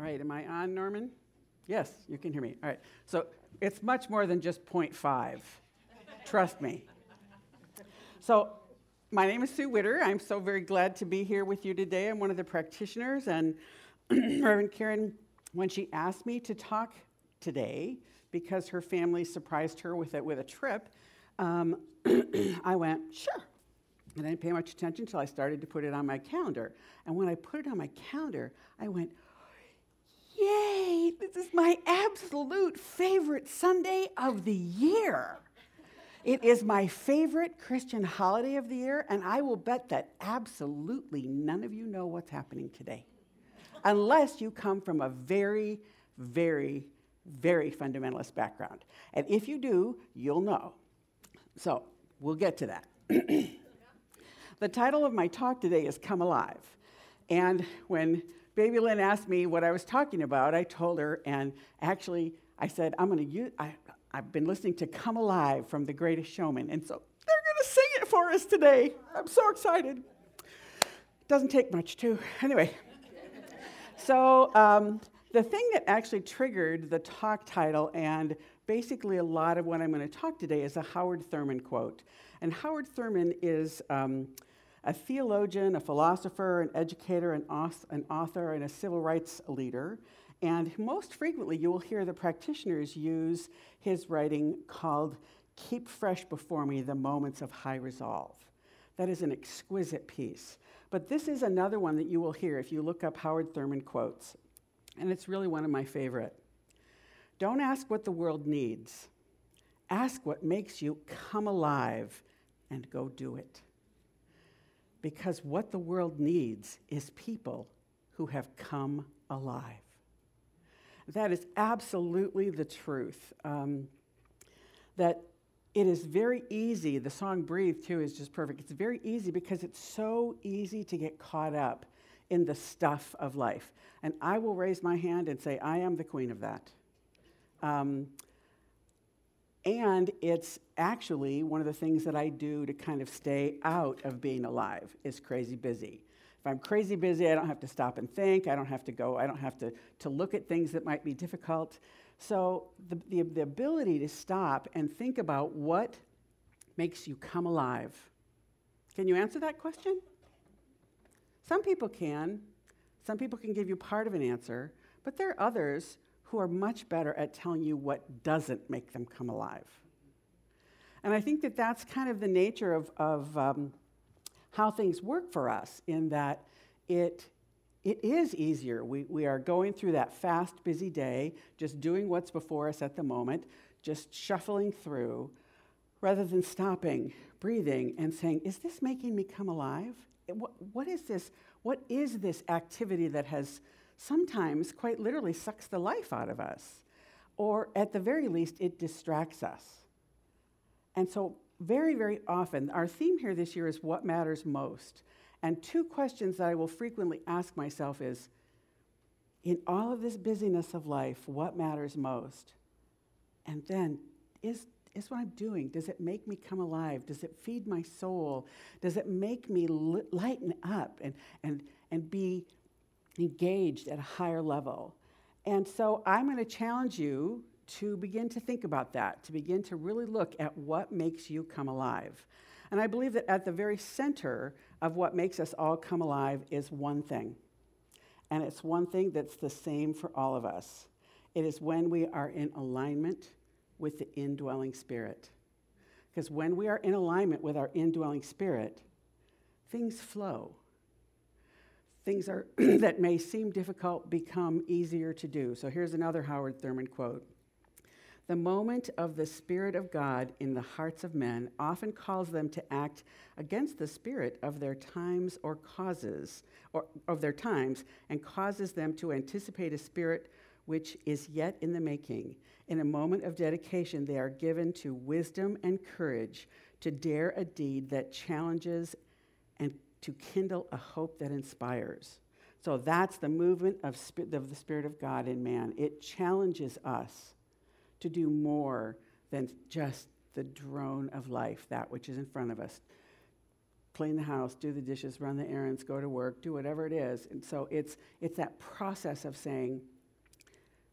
right, am I on, Norman? Yes, you can hear me. All right, so it's much more than just 0.5. Trust me. So my name is Sue Witter. I'm so very glad to be here with you today. I'm one of the practitioners, and Reverend Karen, when she asked me to talk today, because her family surprised her with a trip, I went, sure. And I didn't pay much attention until I started to put it on my calendar. And when I put it on my calendar, I went, yay, this is my absolute favorite Sunday of the year. It is my favorite Christian holiday of the year, and I will bet that absolutely none of you know what's happening today, unless you come from a very, very, very fundamentalist background. And if you do, you'll know. So we'll get to that. The title of my talk today is Come Alive. And when Baby Lynn asked me what I was talking about, I told her, and actually I said, I've been listening to Come Alive from The Greatest Showman, and so they're going to sing it for us today. I'm so excited. Doesn't take much, too. Anyway, so the thing that actually triggered the talk title and basically a lot of what I'm going to talk today is a Howard Thurman quote. And Howard Thurman is a theologian, a philosopher, an educator, an author, and a civil rights leader. And most frequently, you will hear the practitioners use his writing called Keep Fresh Before Me, The Moments of High Resolve. That is an exquisite piece. But this is another one that you will hear if you look up Howard Thurman quotes. And it's really one of my favorite. Don't ask what the world needs. Ask what makes you come alive and go do it. Because what the world needs is people who have come alive. That is absolutely the truth. That it is very easy, the song Breathe, too, is just perfect. It's very easy because it's so easy to get caught up in the stuff of life. And I will raise my hand and say, I am the queen of that. And it's actually one of the things that I do to kind of stay out of being alive is crazy busy. If I'm crazy busy, I don't have to stop and think. I don't have to look at things that might be difficult. So the ability to stop and think about what makes you come alive. Can you answer that question? Some people can. Some people can give you part of an answer, but there are others who are much better at telling you what doesn't make them come alive. And I think that that's kind of the nature of how things work for us, in that it is easier. We are going through that fast, busy day, just doing what's before us at the moment, just shuffling through, rather than stopping, breathing, and saying, is this making me come alive? What is this? What is this activity that has sometimes quite literally sucks the life out of us? Or at the very least, it distracts us. And so very, very often, our theme here this year is what matters most. And two questions that I will frequently ask myself is, in all of this busyness of life, what matters most? And then, is what I'm doing, does it make me come alive? Does it feed my soul? Does it make me lighten up and be engaged at a higher level? And so I'm going to challenge you to begin to think about that, to begin to really look at what makes you come alive. And I believe that at the very center of what makes us all come alive is one thing. And it's one thing that's the same for all of us. It is when we are in alignment with the indwelling Spirit. Because when we are in alignment with our indwelling Spirit, things flow. Things are that may seem difficult become easier to do. So here's another Howard Thurman quote. The moment of the Spirit of God in the hearts of men often calls them to act against the spirit of their times or causes, or of their times, and causes them to anticipate a spirit which is yet in the making. In a moment of dedication, they are given to wisdom and courage to dare a deed that challenges and to kindle a hope that inspires. So that's the movement of the Spirit of God in man. It challenges us to do more than just the drone of life, that which is in front of us. Clean the house, do the dishes, run the errands, go to work, do whatever it is. And so it's that process of saying,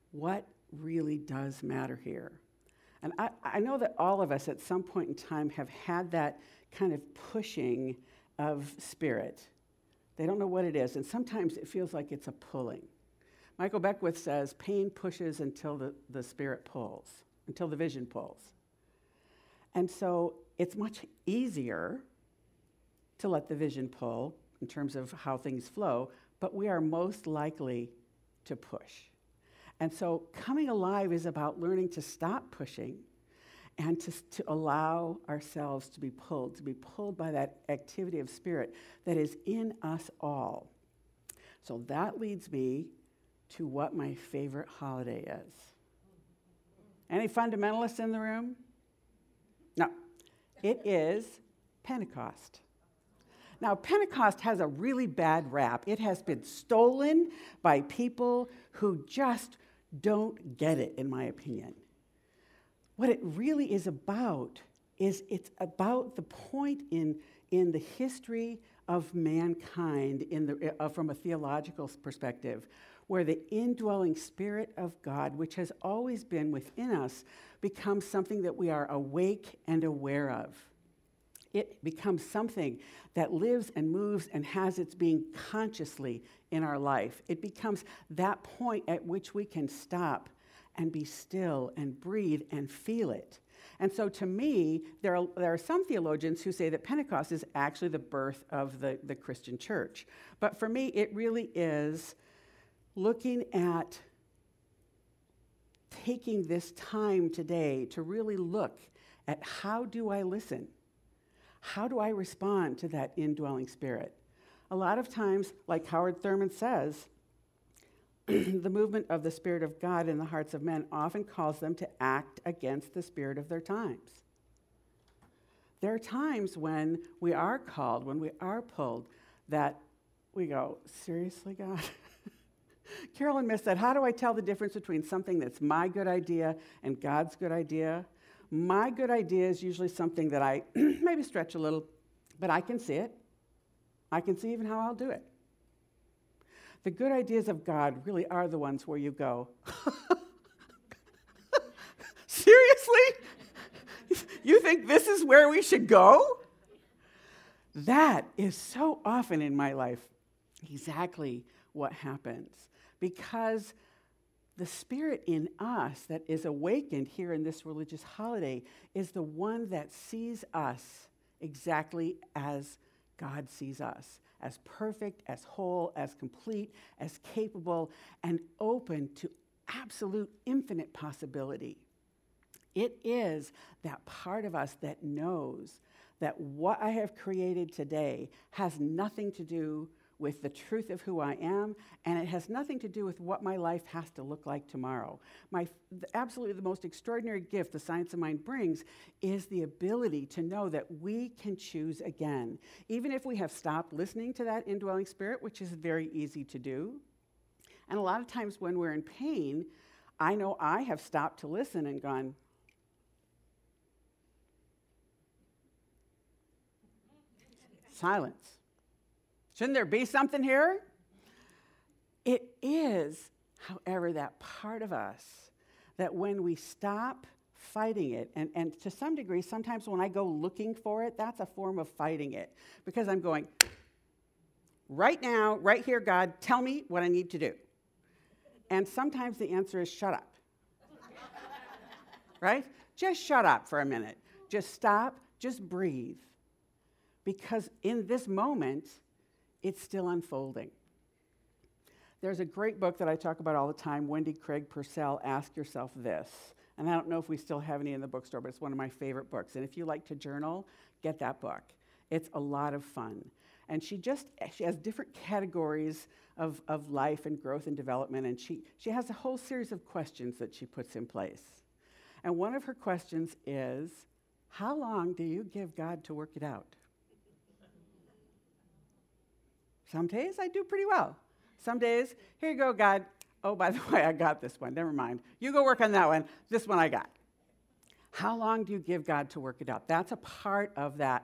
what really does matter here. And I know that all of us at some point in time have had that kind of pushing of spirit. They don't know what it is, and sometimes it feels like it's a pulling. Michael Beckwith says, pain pushes until the spirit pulls, until the vision pulls. And so it's much easier to let the vision pull in terms of how things flow, but we are most likely to push. And so coming alive is about learning to stop pushing and to allow ourselves to be pulled by that activity of spirit that is in us all. So that leads me to what my favorite holiday is. Any fundamentalists in the room? No. It is Pentecost. Now, Pentecost has a really bad rap. It has been stolen by people who just don't get it, in my opinion. What it really is about is it's about the point in the history of mankind from a theological perspective, where the indwelling Spirit of God, which has always been within us, becomes something that we are awake and aware of. It becomes something that lives and moves and has its being consciously in our life. It becomes that point at which we can stop and be still and breathe and feel it. And so to me, there are some theologians who say that Pentecost is actually the birth of the Christian church. But for me, it really is looking at taking this time today to really look at how do I listen? How do I respond to that indwelling spirit? A lot of times, like Howard Thurman says, the movement of the Spirit of God in the hearts of men often calls them to act against the spirit of their times. There are times when we are called, when we are pulled, that we go, seriously, God? Carolyn Miss said, how do I tell the difference between something that's my good idea and God's good idea? My good idea is usually something that I maybe stretch a little, but I can see it. I can see even how I'll do it. The good ideas of God really are the ones where you go, seriously? You think this is where we should go? That is so often in my life exactly what happens, because the spirit in us that is awakened here in this religious holiday is the one that sees us exactly as God sees us, as perfect, as whole, as complete, as capable, and open to absolute infinite possibility. It is that part of us that knows that what I have created today has nothing to do with the truth of who I am, and it has nothing to do with what my life has to look like tomorrow. Absolutely the most extraordinary gift the Science of Mind brings is the ability to know that we can choose again. Even if we have stopped listening to that indwelling spirit, which is very easy to do. And a lot of times when we're in pain, I know I have stopped to listen and gone, silence. Shouldn't there be something here? It is, however, that part of us that when we stop fighting it, and to some degree, sometimes when I go looking for it, that's a form of fighting it. Because I'm going, right now, right here, God, tell me what I need to do. And sometimes the answer is shut up. Right? Just shut up for a minute. Just stop, just breathe. Because in this moment, it's still unfolding. There's a great book that I talk about all the time, Wendy Craig Purcell, Ask Yourself This. And I don't know if we still have any in the bookstore, but it's one of my favorite books. And if you like to journal, get that book. It's a lot of fun. And she has different categories of life and growth and development, and she has a whole series of questions that she puts in place. And one of her questions is, how long do you give God to work it out? Some days I do pretty well. Some days, here you go, God. Oh, by the way, I got this one. Never mind. You go work on that one. This one I got. How long do you give God to work it out? That's a part of that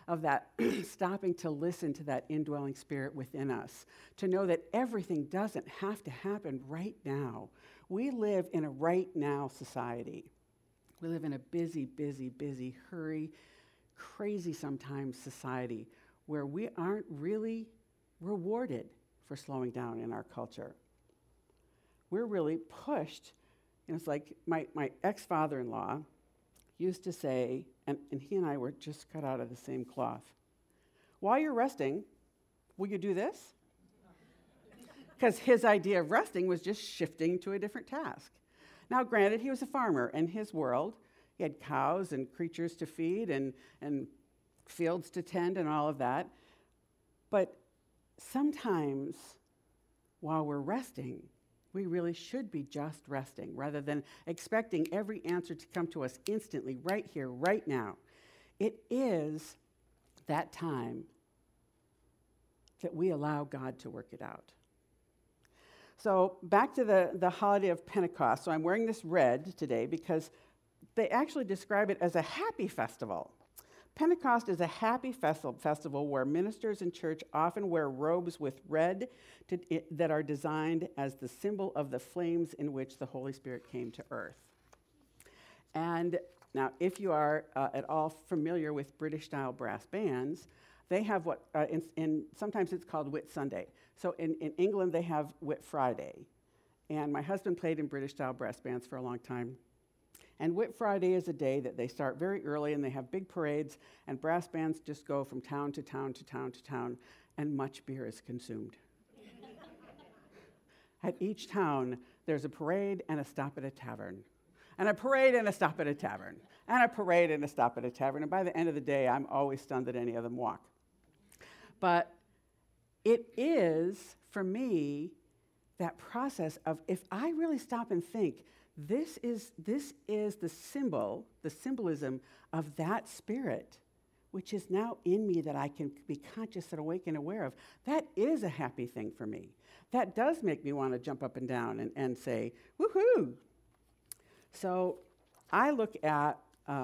of that stopping to listen to that indwelling spirit within us, to know that everything doesn't have to happen right now. We live in a right now society. We live in a busy, busy, busy, hurry, crazy sometimes society where we aren't really rewarded for slowing down in our culture. We're really pushed. It's like my ex-father-in-law used to say, and he and I were just cut out of the same cloth, while you're resting, will you do this? Because his idea of resting was just shifting to a different task. Now, granted, he was a farmer. In his world, he had cows and creatures to feed and fields to tend and all of that. But sometimes, while we're resting, we really should be just resting rather than expecting every answer to come to us instantly, right here, right now. It is that time that we allow God to work it out. So back to the holiday of Pentecost. So I'm wearing this red today because they actually describe it as a happy festival. Pentecost is a happy festival where ministers in church often wear robes with red that are designed as the symbol of the flames in which the Holy Spirit came to earth. And now, if you are at all familiar with British-style brass bands, they have what, sometimes it's called Whit Sunday. So in England, they have Whit Friday. And my husband played in British-style brass bands for a long time. And Whit Friday is a day that they start very early, and they have big parades, and brass bands just go from town to town to town to town, and much beer is consumed. At each town, there's a parade and a stop at a tavern, and a parade and a stop at a tavern, and a parade and a stop at a tavern. And by the end of the day, I'm always stunned that any of them walk. But it is, for me, that process of if I really stop and think, this is the symbolism of that spirit, which is now in me that I can be conscious and awake and aware of. That is a happy thing for me. That does make me want to jump up and down and say, woohoo! So I look at,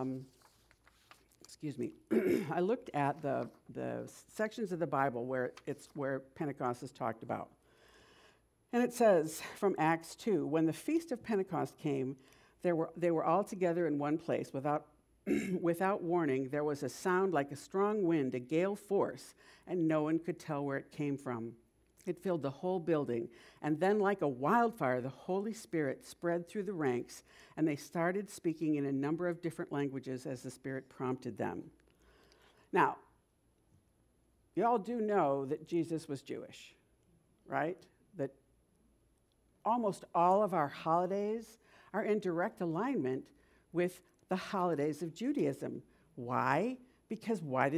I looked at the sections of the Bible where Pentecost is talked about. And it says from Acts 2, when the feast of Pentecost came, they were all together in one place. Without warning, there was a sound like a strong wind, a gale force, and no one could tell where it came from. It filled the whole building. And then like a wildfire, the Holy Spirit spread through the ranks, and they started speaking in a number of different languages as the Spirit prompted them. Now, you all do know that Jesus was Jewish, right? That almost all of our holidays are in direct alignment with the holidays of Judaism. Why? Because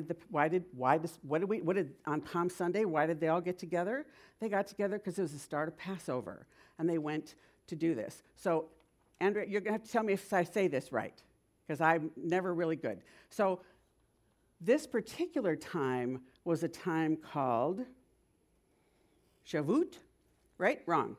on Palm Sunday, why did they all get together? They got together because it was the start of Passover, and they went to do this. So, Andrea, you're going to have to tell me if I say this right, because I'm never really good. So, this particular time was a time called Shavuot, right? Wrong.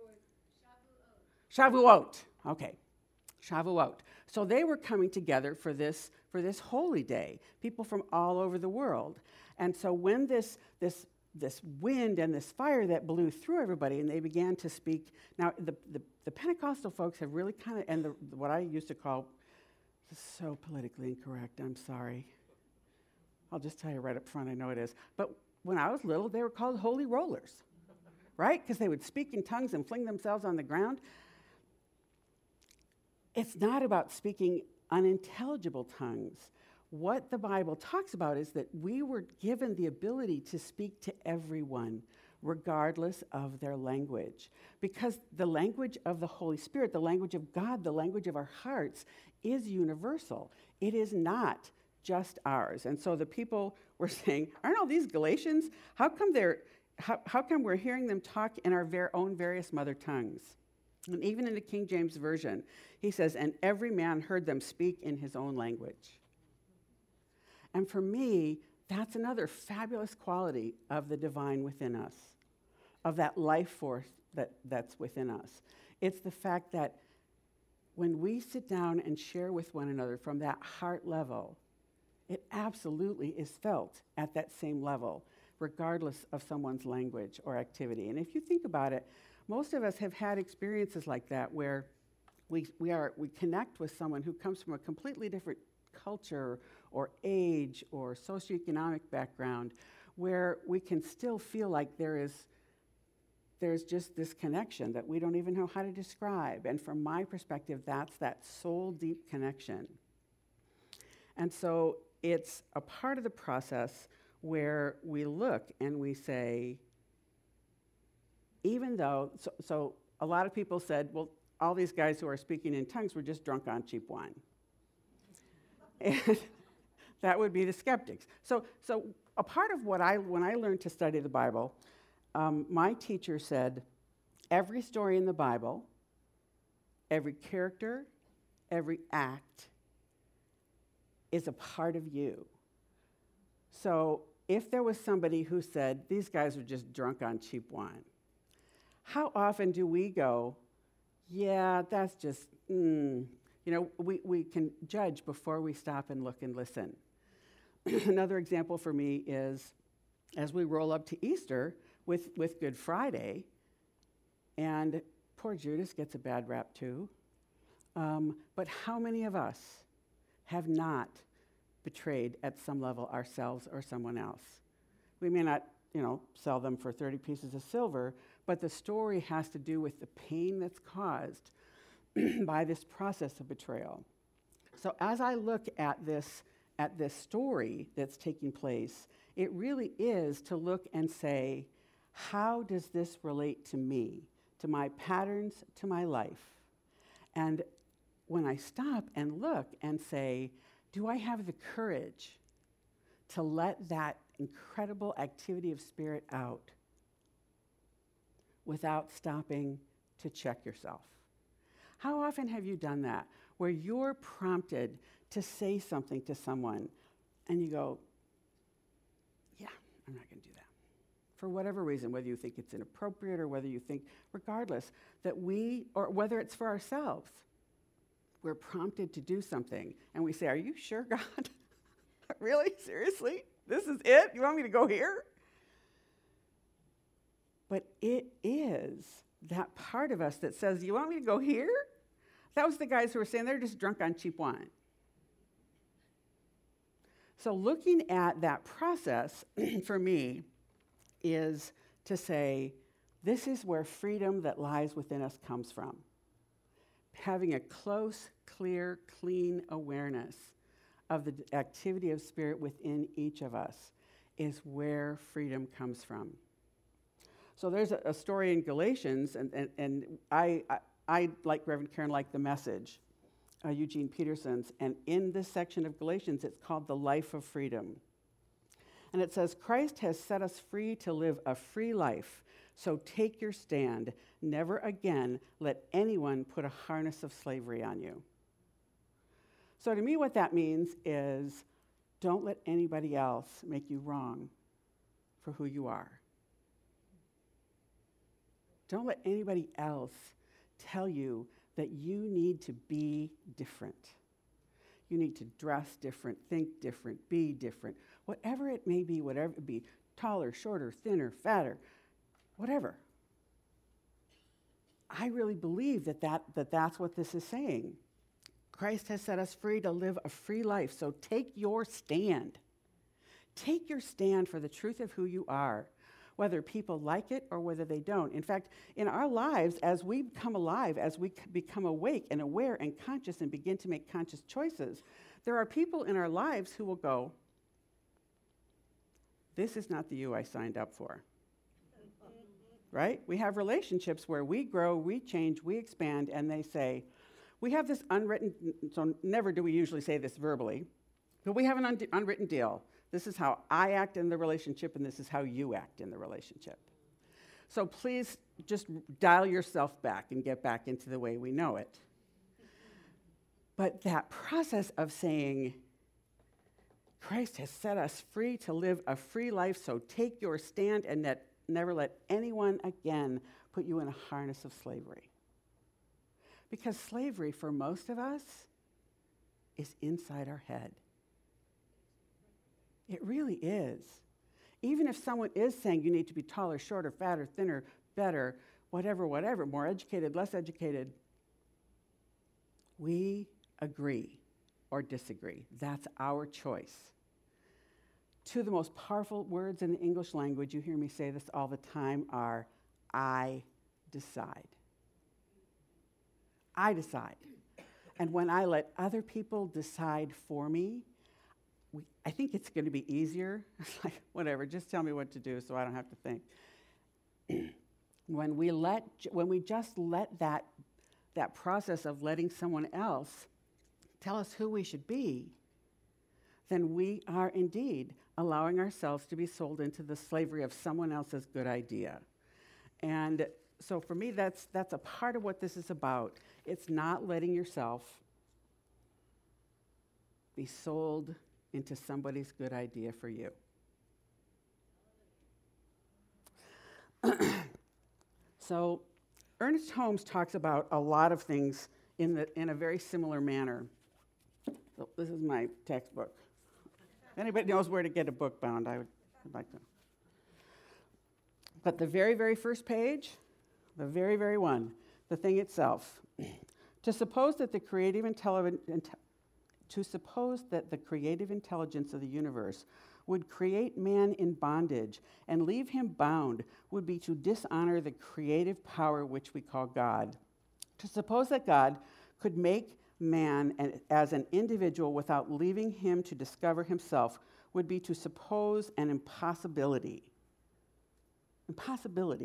Shavuot. Okay. Shavuot. So they were coming together for this holy day, people from all over the world. And so when this wind and this fire that blew through everybody, and they began to speak. Now, the Pentecostal folks have really kind of, and what I used to call, this is so politically incorrect, I'm sorry. I'll just tell you right up front, I know it is. But when I was little, they were called holy rollers, right? Because they would speak in tongues and fling themselves on the ground. It's not about speaking unintelligible tongues. What the Bible talks about is that we were given the ability to speak to everyone, regardless of their language. Because the language of the Holy Spirit, the language of God, the language of our hearts, is universal. It is not just ours. And so the people were saying, aren't all these Galatians? How come we're hearing them talk in our own various mother tongues? And even in the King James Version, he says, and every man heard them speak in his own language. And for me, that's another fabulous quality of the divine within us, of that life force that's within us. It's the fact that when we sit down and share with one another from that heart level, It absolutely is felt at that same level, regardless of someone's language or activity. And if you think about it, most of us have had experiences like that where we connect with someone who comes from a completely different culture or age or socioeconomic background, where we can still feel like there's just this connection that we don't even know how to describe. And from my perspective, that's that soul deep connection. And so it's a part of the process where we look and we say, even though, so a lot of people said, well, all these guys who are speaking in tongues were just drunk on cheap wine. And that would be the skeptics. So a part of when I learned to study the Bible, my teacher said, every story in the Bible, every character, every act is a part of you. So if there was somebody who said, these guys are just drunk on cheap wine, how often do we go, yeah, that's just, we can judge before we stop and look and listen. Another example for me is as we roll up to Easter with Good Friday, and poor Judas gets a bad rap too, but how many of us have not betrayed at some level ourselves or someone else? We may not, sell them for 30 pieces of silver, but the story has to do with the pain that's caused by this process of betrayal. So as I look at this story that's taking place, it really is to look and say, how does this relate to me, to my patterns, to my life? And when I stop and look and say, do I have the courage to let that incredible activity of spirit out without stopping to check yourself? How often have you done that, where you're prompted to say something to someone and you go, yeah, I'm not going to do that. For whatever reason, whether you think it's inappropriate or whether you think, regardless, that or whether it's for ourselves, we're prompted to do something and we say, are you sure, God? Really? Seriously? This is it? You want me to go here? But it is that part of us that says, you want me to go here? That was the guys who were saying they're just drunk on cheap wine. So looking at that process, for me, is to say, this is where freedom that lies within us comes from. Having a close, clear, clean awareness of the activity of spirit within each of us is where freedom comes from. So there's a story in Galatians, and I like Reverend Karen, like the message, Eugene Peterson's, and in this section of Galatians, it's called The Life of Freedom. And it says, Christ has set us free to live a free life, so take your stand. Never again let anyone put a harness of slavery on you. So to me, what that means is don't let anybody else make you wrong for who you are. Don't let anybody else tell you that you need to be different. You need to dress different, think different, be different. Whatever it may be, whatever it be, taller, shorter, thinner, fatter, whatever. I really believe that's what this is saying. Christ has set us free to live a free life, so take your stand. Take your stand for the truth of who you are, whether people like it or whether they don't. In fact, in our lives, as we become alive, as we become awake and aware and conscious and begin to make conscious choices, there are people in our lives who will go, this is not the you I signed up for. Right? We have relationships where we grow, we change, we expand, and they say, we have this unwritten, so never do we usually say this verbally, but we have an unwritten deal. This is how I act in the relationship, and this is how you act in the relationship. So please just dial yourself back and get back into the way we know it. But that process of saying, Christ has set us free to live a free life, so take your stand and never let anyone again put you in a harness of slavery. Because slavery, for most of us, is inside our head. It really is. Even if someone is saying you need to be taller, shorter, fatter, thinner, better, whatever, more educated, less educated, we agree or disagree. That's our choice. Two of the most powerful words in the English language, you hear me say this all the time, are I decide. I decide. And when I let other people decide for me, I think it's going to be easier. It's like, whatever, just tell me what to do so I don't have to think. When we just let that process of letting someone else tell us who we should be, then we are indeed allowing ourselves to be sold into the slavery of someone else's good idea. And so for me, that's a part of what this is about. It's not letting yourself be sold into somebody's good idea for you. So Ernest Holmes talks about a lot of things in a very similar manner. So this is my textbook. If anybody knows where to get a book bound, I would like to. But the very, very first page, the very, very one, the thing itself. To suppose that the creative intelligence of the universe would create man in bondage and leave him bound would be to dishonor the creative power which we call God. To suppose that God could make man as an individual without leaving him to discover himself would be to suppose an impossibility. Impossibility.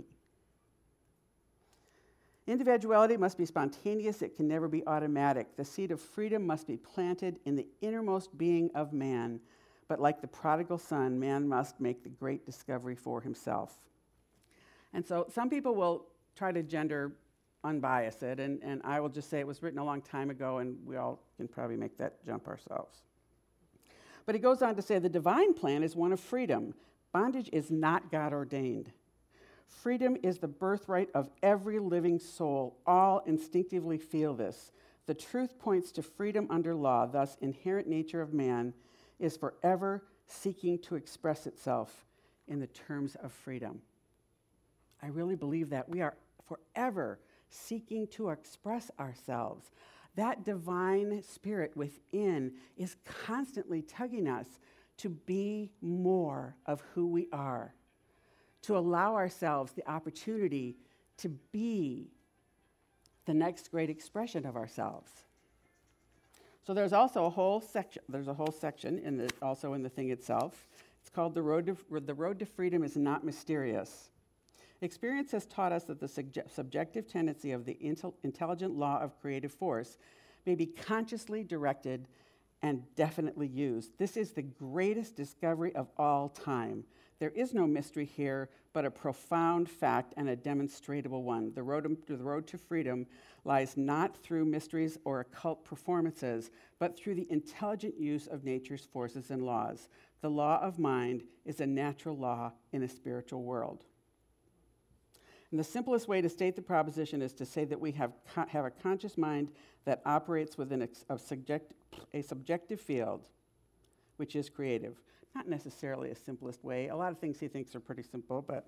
Individuality must be spontaneous. It can never be automatic. The seed of freedom must be planted in the innermost being of man. But like the prodigal son, man must make the great discovery for himself. And so some people will try to gender unbias it, and I will just say it was written a long time ago, and we all can probably make that jump ourselves. But he goes on to say the divine plan is one of freedom. Bondage is not God ordained. Freedom is the birthright of every living soul. All instinctively feel this. The truth points to freedom under law, thus inherent nature of man is forever seeking to express itself in the terms of freedom. I really believe that. We are forever seeking to express ourselves. That divine spirit within is constantly tugging us to be more of who we are, to allow ourselves the opportunity to be the next great expression of ourselves. So there's also a whole section. There's a whole section also in the thing itself. It's called the road to freedom is not mysterious. Experience has taught us that the subjective tendency of the intelligent law of creative force may be consciously directed and definitely used. This is the greatest discovery of all time. There is no mystery here, but a profound fact and a demonstrable one. The road to freedom lies not through mysteries or occult performances, but through the intelligent use of nature's forces and laws. The law of mind is a natural law in a spiritual world. And the simplest way to state the proposition is to say that we have a conscious mind that operates within a subjective field, which is creative. Not necessarily a simplest way. A lot of things he thinks are pretty simple, but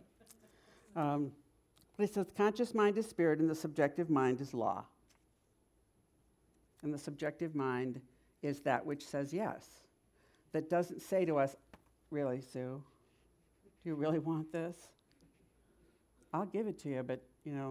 he says conscious mind is spirit and the subjective mind is law. And the subjective mind is that which says yes. That doesn't say to us, really, Sue, do you really want this? I'll give it to you, but,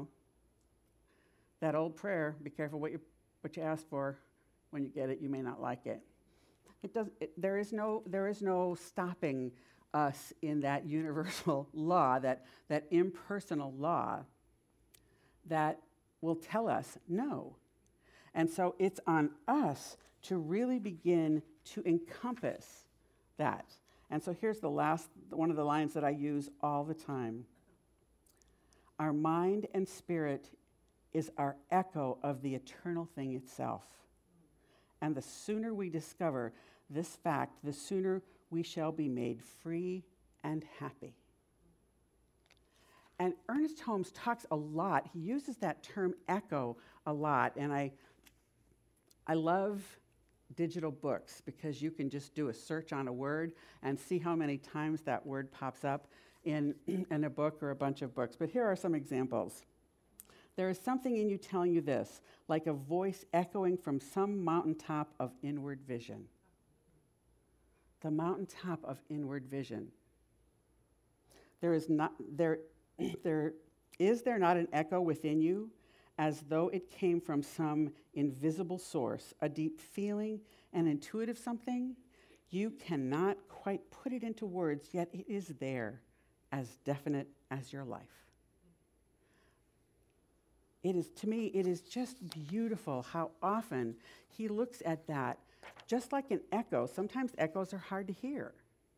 that old prayer, be careful what you ask for. When you get it, you may not like it. There is no stopping us in that universal law, that impersonal law that will tell us no. And so it's on us to really begin to encompass that. And so here's one of the lines that I use all the time. Our mind and spirit is our echo of the eternal thing itself. And the sooner we discover this fact, the sooner we shall be made free and happy. And Ernest Holmes talks a lot. He uses that term echo a lot. And I love digital books because you can just do a search on a word and see how many times that word pops up in a book or a bunch of books. But here are some examples. There is something in you telling you this, like a voice echoing from some mountaintop of inward vision. The mountaintop of inward vision. Is there not an echo within you, as though it came from some invisible source, a deep feeling, an intuitive something? You cannot quite put it into words, yet it is there, as definite as your life. To me, it is just beautiful how often he looks at that just like an echo. Sometimes echoes are hard to hear.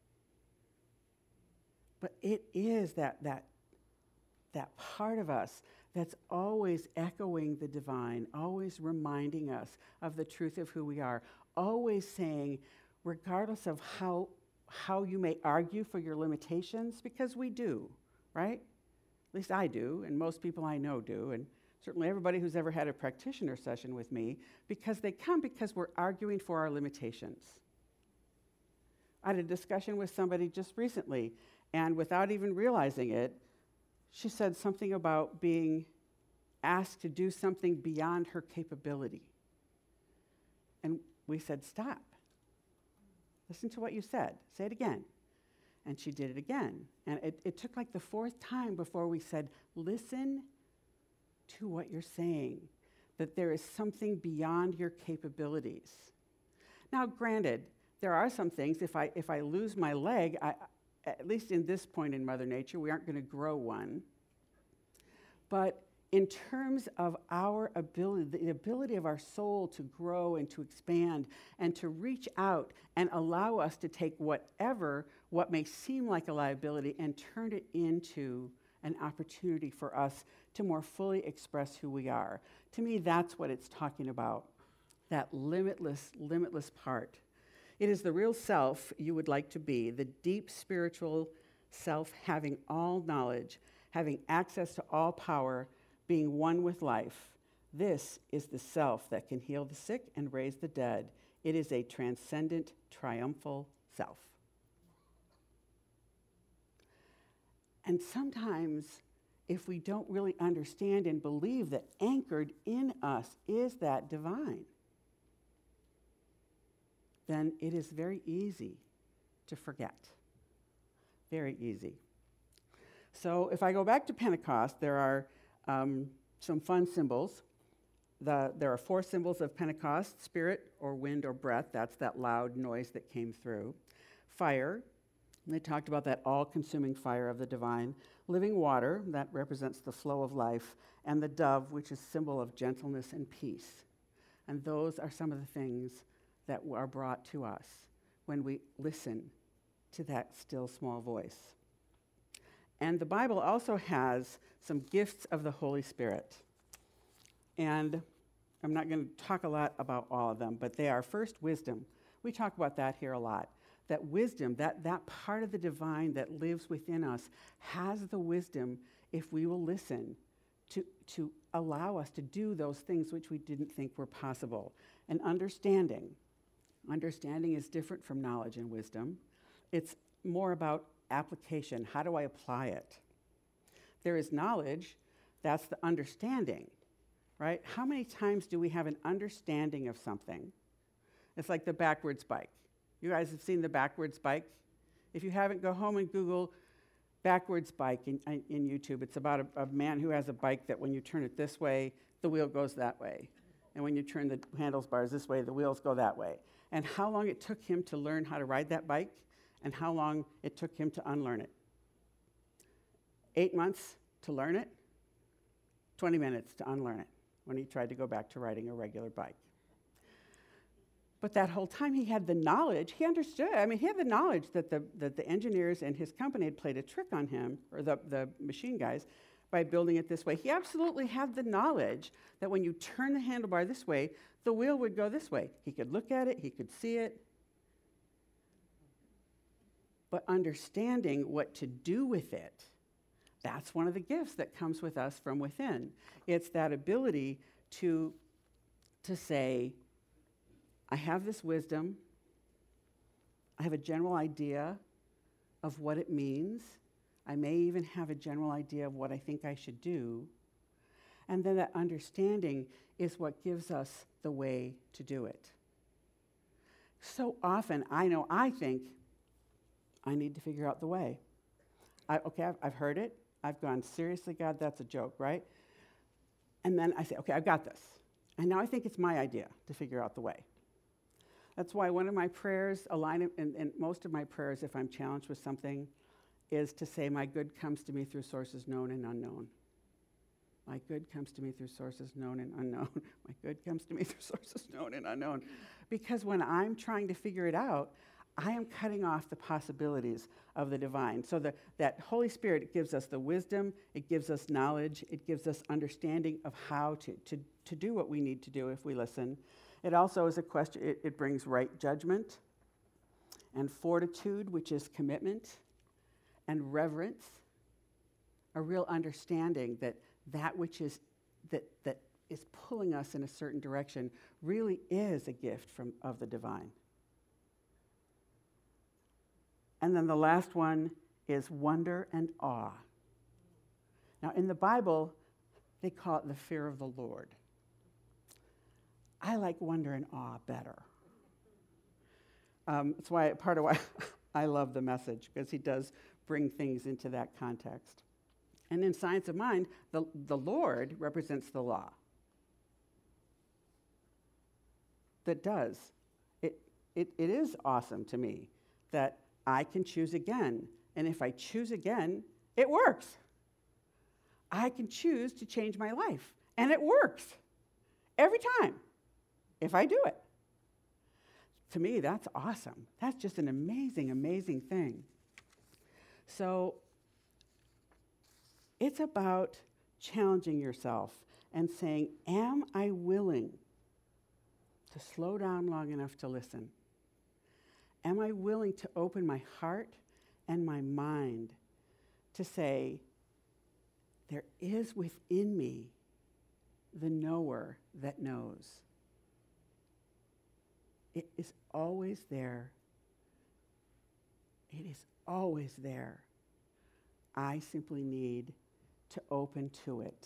But it is that part of us that's always echoing the divine, always reminding us of the truth of who we are, always saying, regardless of how you may argue for your limitations, because we do, right? At least I do, and most people I know do, and certainly everybody who's ever had a practitioner session with me, because they come because we're arguing for our limitations. I had a discussion with somebody just recently, and without even realizing it, she said something about being asked to do something beyond her capability. And we said, stop. Listen to what you said. Say it again. And she did it again. And it took like the fourth time before we said, listen to what you're saying, that there is something beyond your capabilities. Now, granted, there are some things, if I lose my leg, at least in this point in Mother Nature, we aren't going to grow one. But in terms of our ability, the ability of our soul to grow and to expand and to reach out and allow us to take what may seem like a liability and turn it into an opportunity for us to more fully express who we are. To me, that's what it's talking about, that limitless part. It is the real self you would like to be, the deep spiritual self having all knowledge, having access to all power, being one with life. This is the self that can heal the sick and raise the dead. It is a transcendent, triumphal self. And sometimes, if we don't really understand and believe that anchored in us is that divine, then it is very easy to forget. Very easy. So if I go back to Pentecost, there are some fun symbols. There are 4 symbols of Pentecost: spirit or wind or breath. That's that loud noise that came through. Fire. And they talked about that all-consuming fire of the divine. Living water, that represents the flow of life. And the dove, which is symbol of gentleness and peace. And those are some of the things that are brought to us when we listen to that still small voice. And the Bible also has some gifts of the Holy Spirit. And I'm not going to talk a lot about all of them, but they are first wisdom. We talk about that here a lot. That wisdom, that part of the divine that lives within us has the wisdom, if we will listen, to allow us to do those things which we didn't think were possible. And understanding. Understanding is different from knowledge and wisdom. It's more about application. How do I apply it? There is knowledge, that's the understanding, right? How many times do we have an understanding of something? It's like the backwards bike. You guys have seen the backwards bike? If you haven't, go home and Google backwards bike in YouTube. It's about a man who has a bike that when you turn it this way, the wheel goes that way. And when you turn the handlebars this way, the wheels go that way. And how long it took him to learn how to ride that bike, and how long it took him to unlearn it. 8 months to learn it, 20 minutes to unlearn it when he tried to go back to riding a regular bike. But that whole time he had the knowledge, he understood. I mean, he had the knowledge that the engineers and his company had played a trick on him, or the machine guys, by building it this way. He absolutely had the knowledge that when you turn the handlebar this way, the wheel would go this way. He could look at it, he could see it. But understanding what to do with it, that's one of the gifts that comes with us from within. It's that ability to say, I have this wisdom. I have a general idea of what it means. I may even have a general idea of what I think I should do. And then that understanding is what gives us the way to do it. So often, I think I need to figure out the way. I've heard it. I've gone, seriously, God, that's a joke, right? And then I say, okay, I've got this. And now I think it's my idea to figure out the way. That's why one of my prayers, and most of my prayers, if I'm challenged with something, is to say, my good comes to me through sources known and unknown. My good comes to me through sources known and unknown. My good comes to me through sources known and unknown. Because when I'm trying to figure it out, I am cutting off the possibilities of the divine. So that Holy Spirit gives us the wisdom, it gives us knowledge, it gives us understanding of how to do what we need to do if we listen. It also is a question, it brings right judgment and fortitude, which is commitment, and reverence, a real understanding that which is that is pulling us in a certain direction really is a gift of the divine. And then the last one is wonder and awe. Now, in the Bible, they call it the fear of the Lord. I like wonder and awe better. It's part of why I love the Message, because he does bring things into that context. And in Science of Mind, the Lord represents the law. That does. It is awesome to me that I can choose again. And if I choose again, it works. I can choose to change my life. And it works. Every time. If I do it. To me, that's awesome. That's just an amazing, amazing thing. So it's about challenging yourself and saying, am I willing to slow down long enough to listen? Am I willing to open my heart and my mind to say, there is within me the knower that knows? It is always there. It is always there. I simply need to open to it.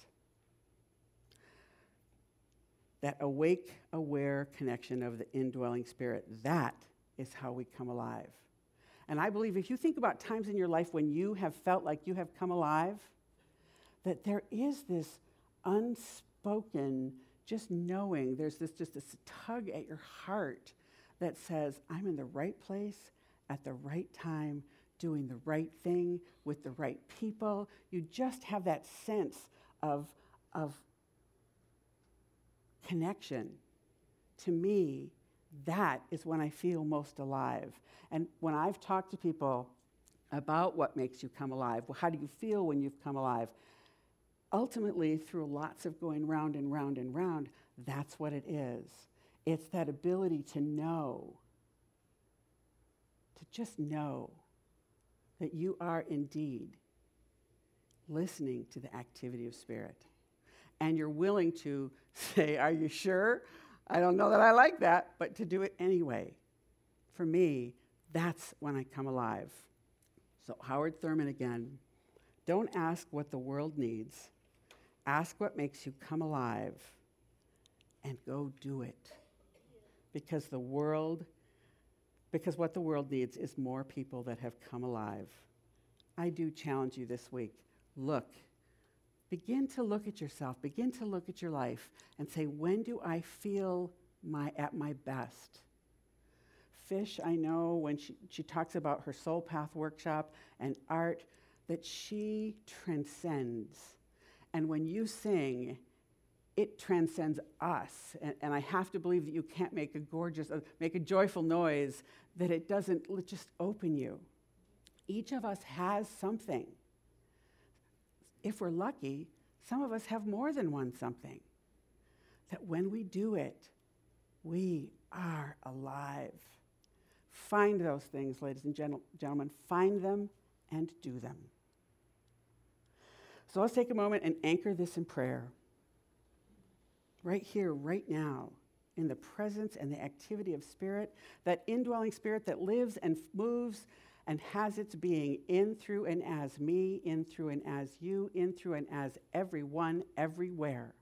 That awake, aware connection of the indwelling spirit, that is how we come alive. And I believe if you think about times in your life when you have felt like you have come alive, that there is this unspoken, just knowing, there's this tug at your heart that says, I'm in the right place at the right time, doing the right thing with the right people. You just have that sense of connection. To me, that is when I feel most alive. And when I've talked to people about what makes you come alive, well, how do you feel when you've come alive? Ultimately, through lots of going round and round and round, that's what it is. It's that ability to know, to just know that you are indeed listening to the activity of spirit. And you're willing to say, are you sure? I don't know that I like that, but to do it anyway. For me, that's when I come alive. So Howard Thurman again, don't ask what the world needs. Ask what makes you come alive and go do it. Because what the world needs is more people that have come alive. I do challenge you this week. Begin to look at yourself, begin to look at your life and say, when do I feel at my best? Fish, I know when she talks about her Soul Path workshop and art, that she transcends. And when you sing, it transcends us. And I have to believe that you can't make a joyful noise, that it doesn't just open you. Each of us has something. If we're lucky, some of us have more than one something. That when we do it, we are alive. Find those things, ladies and gentlemen. Find them and do them. So let's take a moment and anchor this in prayer. Right here, right now. in the presence and the activity of Spirit, that indwelling Spirit that lives and moves and has its being in, through, and as me, in, through, and as you, in, through, and as everyone, everywhere.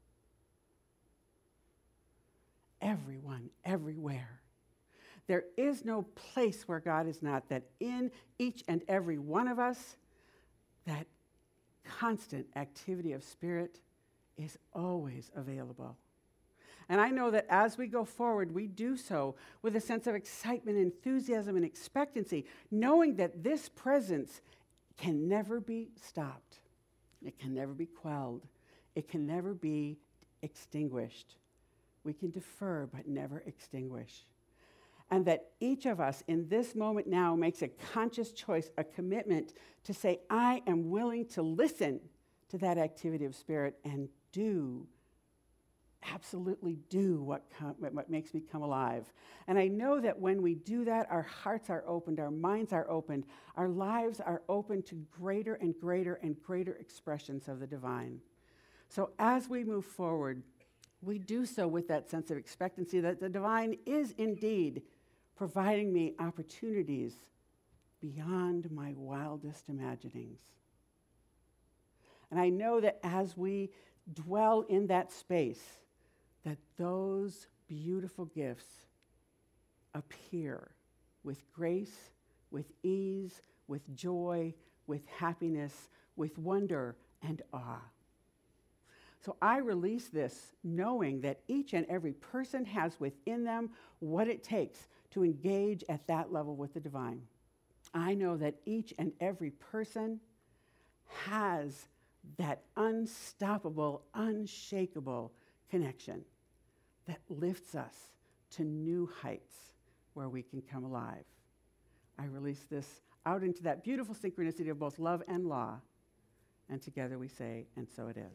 Everyone, everywhere. There is no place where God is not, that in each and every one of us, that constant activity of Spirit is always available. And I know that as we go forward, we do so with a sense of excitement, enthusiasm, and expectancy, knowing that this presence can never be stopped. It can never be quelled. It can never be extinguished. We can defer, but never extinguish. And that each of us in this moment now makes a conscious choice, a commitment to say, I am willing to listen to that activity of Spirit and do, absolutely do what makes me come alive. And I know that when we do that, our hearts are opened, our minds are opened, our lives are open to greater and greater and greater expressions of the divine. So as we move forward, we do so with that sense of expectancy that the divine is indeed providing me opportunities beyond my wildest imaginings. And I know that as we dwell in that space, that those beautiful gifts appear with grace, with ease, with joy, with happiness, with wonder and awe. So I release this knowing that each and every person has within them what it takes to engage at that level with the divine. I know that each and every person has that unstoppable, unshakable connection that lifts us to new heights where we can come alive. I release this out into that beautiful synchronicity of both love and law, and together we say, and so it is.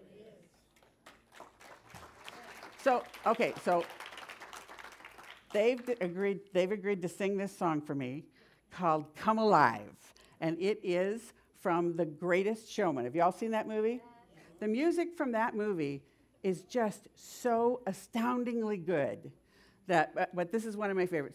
So they've agreed to sing this song for me called Come Alive, and it is from The Greatest Showman. Have you all seen that movie? The music from that movie is just so astoundingly good that, but this is one of my favorites.